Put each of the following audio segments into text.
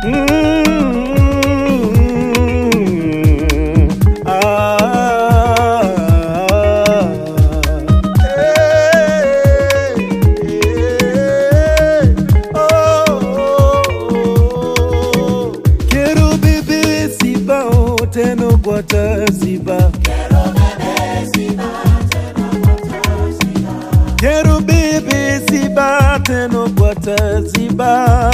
Teno guata ziba. Quero beber ziba, teno guata ziba.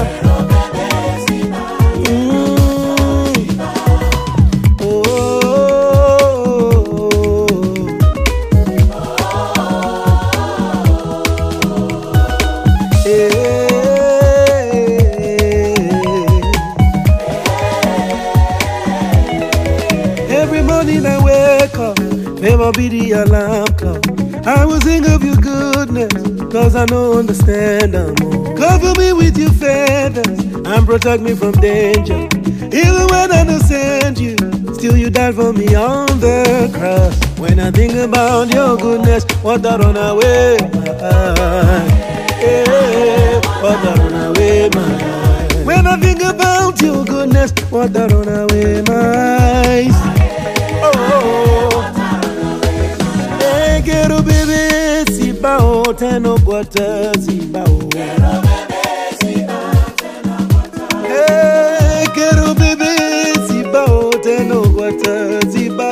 Every morning I wake up, never be the alarm clock. I will sing of your goodness, cause I don't understand no more. Cover me with your feathers and protect me from danger. Even when I don't send you, still you died for me on the cross. When I think about your goodness, what I run away my eyes. Yeah, what I run away my eyes. When I think about your goodness, what I run away my eyes. Quero beber ziba, teno guata ziba. Quero beber ziba, teno guata ziba.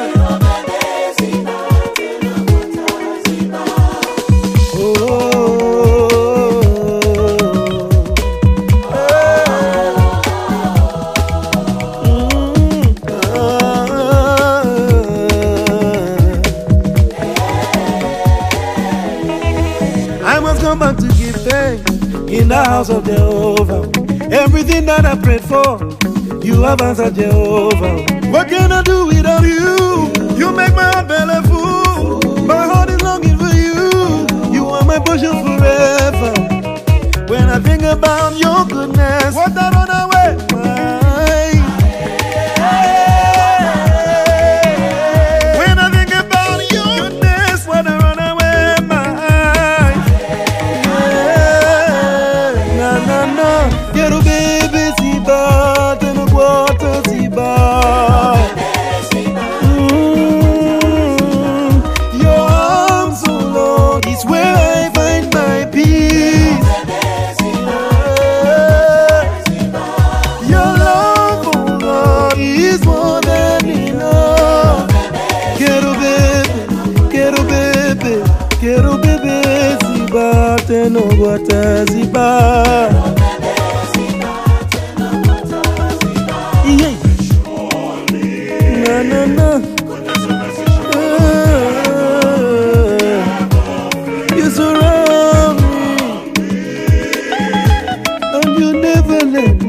I must come back to give thanks in the house of Jehovah. Everything that I prayed for, you have answered, Jehovah. What can I do without you? You make my heart full. My heart is longing for you. You are my portion forever. When I think about your goodness, what I run away, when I think about your goodness, what I run away. Quero beber ziba, teno guata ziba. Your arms, oh Lord, is where I find my peace. Your love, oh Lord, is more than enough. Quero beber ziba, teno guata ziba. No. You surround me, and you never let